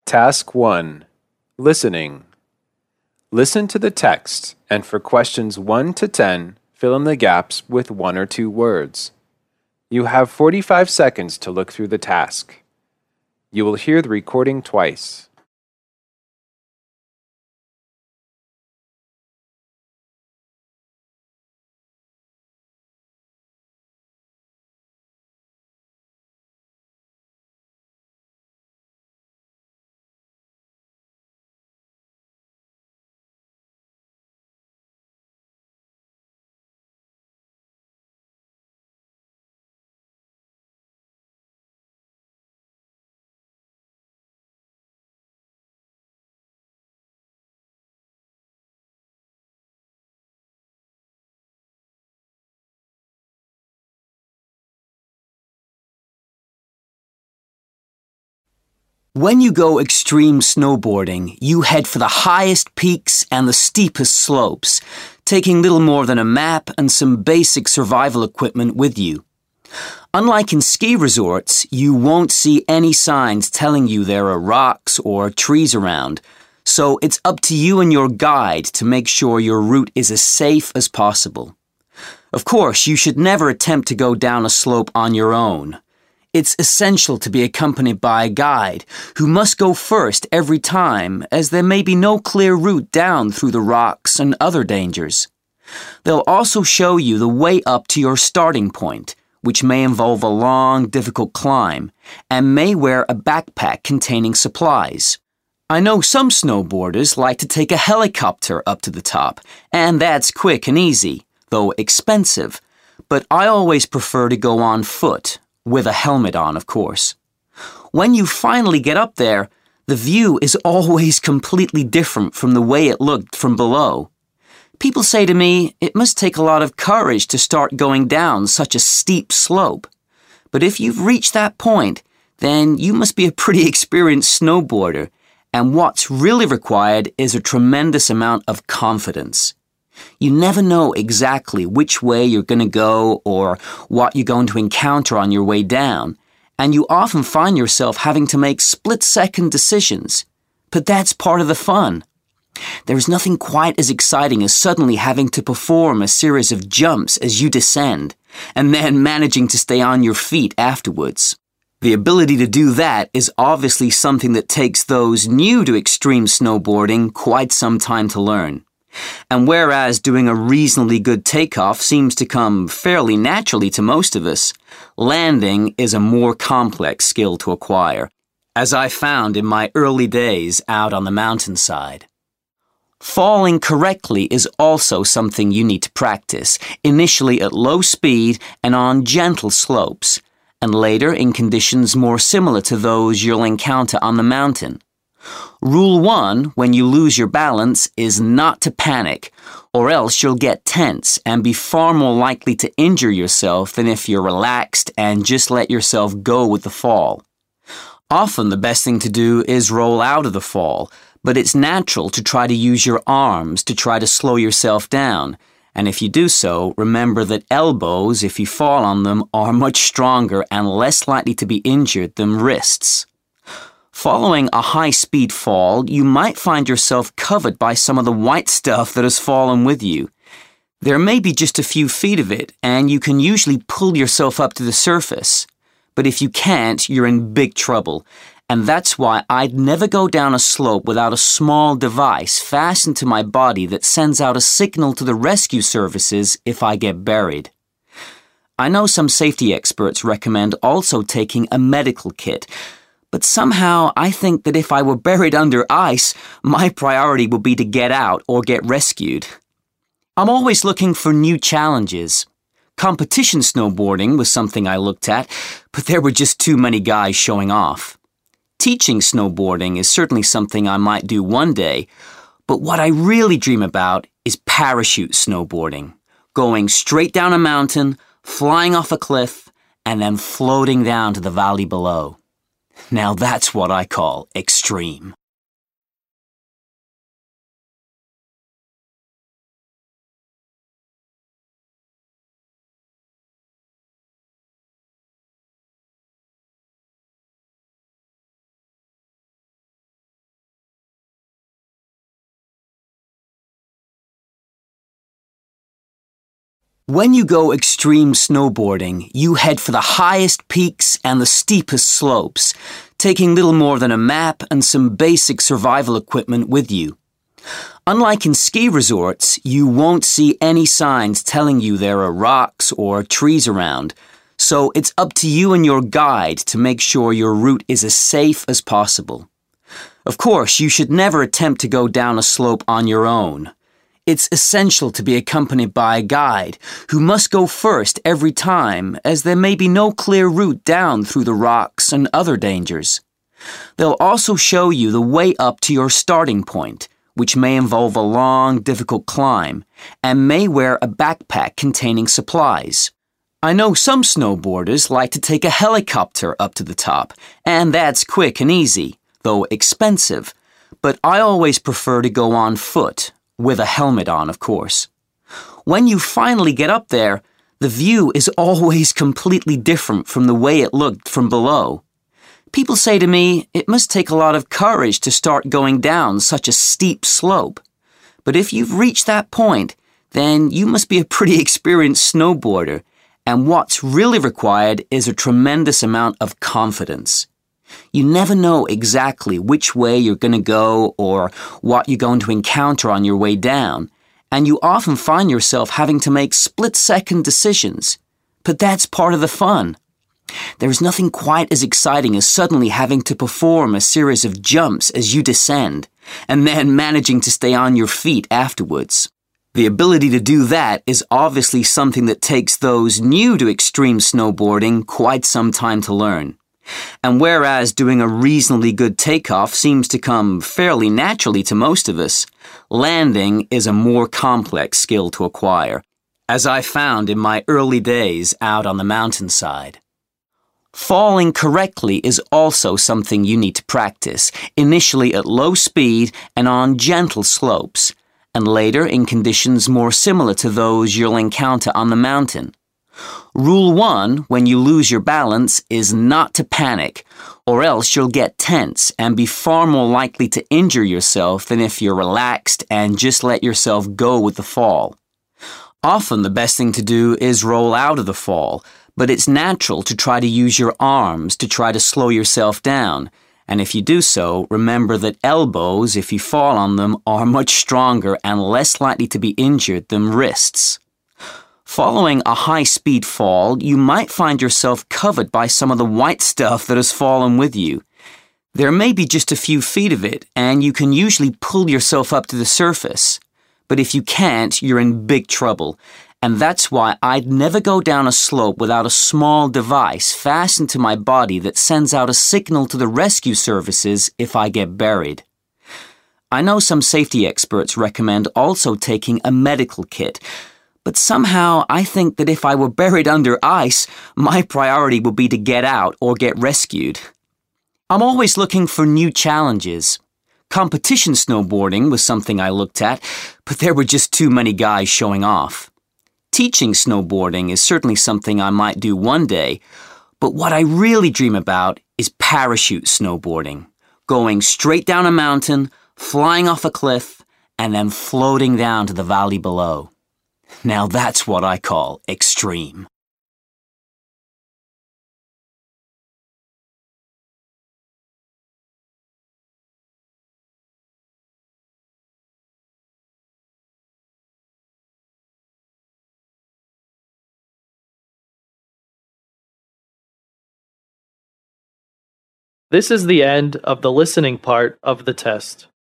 Task 1. Listening. Listen to the text and for questions 1 to 10, fill in the gaps with 1 or 2 words. You have 45 seconds to look through the task. You will hear the recording twice. When you go extreme snowboarding, you head for the highest peaks and the steepest slopes, taking little more than a map and some basic survival equipment with you. Unlike in ski resorts, you won't see any signs telling you there are rocks or trees around, so it's up to you and your guide to make sure your route is as safe as possible. Of course, you should never attempt to go down a slope on your own. It's essential to be accompanied by a guide who must go first every time, as there may be no clear route down through the rocks and other dangers. They'll also show you the way up to your starting point, which may involve a long, difficult climb, and may wear a backpack containing supplies. I know some snowboarders like to take a helicopter up to the top, and that's quick and easy, though expensive, but I always prefer to go on foot. With a helmet on, of course. When you finally get up there, the view is always completely different from the way it looked from below. People say to me, it must take a lot of courage to start going down such a steep slope. But if you've reached that point, then you must be a pretty experienced snowboarder, and what's really required is a tremendous amount of confidence. You never know exactly which way you're going to go or what you're going to encounter on your way down, and you often find yourself having to make split-second decisions. But that's part of the fun. There's nothing quite as exciting as suddenly having to perform a series of jumps as you descend, and then managing to stay on your feet afterwards. The ability to do that is obviously something that takes those new to extreme snowboarding quite some time to learn. And whereas doing a reasonably good takeoff seems to come fairly naturally to most of us, landing is a more complex skill to acquire, as I found in my early days out on the mountainside. Falling correctly is also something you need to practice, initially at low speed and on gentle slopes, and later in conditions more similar to those you'll encounter on the mountain. Rule 1, when you lose your balance, is not to panic, or else you'll get tense and be far more likely to injure yourself than if you're relaxed and just let yourself go with the fall. Often the best thing to do is roll out of the fall, but it's natural to try to use your arms to try to slow yourself down, and if you do so, remember that elbows, if you fall on them, are much stronger and less likely to be injured than wrists. Following a high-speed fall, you might find yourself covered by some of the white stuff that has fallen with you. There may be just a few feet of it, and you can usually pull yourself up to the surface. But if you can't, you're in big trouble, and that's why I'd never go down a slope without a small device fastened to my body that sends out a signal to the rescue services if I get buried. I know some safety experts recommend also taking a medical kit, but somehow I think that if I were buried under ice, my priority would be to get out or get rescued. I'm always looking for new challenges. Competition snowboarding was something I looked at, but there were just too many guys showing off. Teaching snowboarding is certainly something I might do one day, but what I really dream about is parachute snowboarding, going straight down a mountain, flying off a cliff, and then floating down to the valley below. Now that's what I call extreme. When you go extreme snowboarding, you head for the highest peaks and the steepest slopes, taking little more than a map and some basic survival equipment with you. Unlike in ski resorts, you won't see any signs telling you there are rocks or trees around, so it's up to you and your guide to make sure your route is as safe as possible. Of course, you should never attempt to go down a slope on your own. It's essential to be accompanied by a guide who must go first every time, as there may be no clear route down through the rocks and other dangers. They'll also show you the way up to your starting point, which may involve a long, difficult climb, and may wear a backpack containing supplies. I know some snowboarders like to take a helicopter up to the top, and that's quick and easy, though expensive, but I always prefer to go on foot. With a helmet on, of course. When you finally get up there, the view is always completely different from the way it looked from below. People say to me, it must take a lot of courage to start going down such a steep slope. But if you've reached that point, then you must be a pretty experienced snowboarder, and what's really required is a tremendous amount of confidence. You never know exactly which way you're going to go or what you're going to encounter on your way down, and you often find yourself having to make split-second decisions. But that's part of the fun. There's nothing quite as exciting as suddenly having to perform a series of jumps as you descend, and then managing to stay on your feet afterwards. The ability to do that is obviously something that takes those new to extreme snowboarding quite some time to learn. And whereas doing a reasonably good takeoff seems to come fairly naturally to most of us, landing is a more complex skill to acquire, as I found in my early days out on the mountainside. Falling correctly is also something you need to practice, initially at low speed and on gentle slopes, and later in conditions more similar to those you'll encounter on the mountain. Rule 1, when you lose your balance, is not to panic, or else you'll get tense and be far more likely to injure yourself than if you're relaxed and just let yourself go with the fall. Often the best thing to do is roll out of the fall, but it's natural to try to use your arms to try to slow yourself down, and if you do so, remember that elbows, if you fall on them, are much stronger and less likely to be injured than wrists. Following a high-speed fall, you might find yourself covered by some of the white stuff that has fallen with you. There may be just a few feet of it, and you can usually pull yourself up to the surface. But if you can't, you're in big trouble, and that's why I'd never go down a slope without a small device fastened to my body that sends out a signal to the rescue services if I get buried. I know some safety experts recommend also taking a medical kit, but somehow I think that if I were buried under ice, my priority would be to get out or get rescued. I'm always looking for new challenges. Competition snowboarding was something I looked at, but there were just too many guys showing off. Teaching snowboarding is certainly something I might do one day, but what I really dream about is parachute snowboarding, going straight down a mountain, flying off a cliff, and then floating down to the valley below. Now that's what I call extreme. This is the end of the listening part of the test.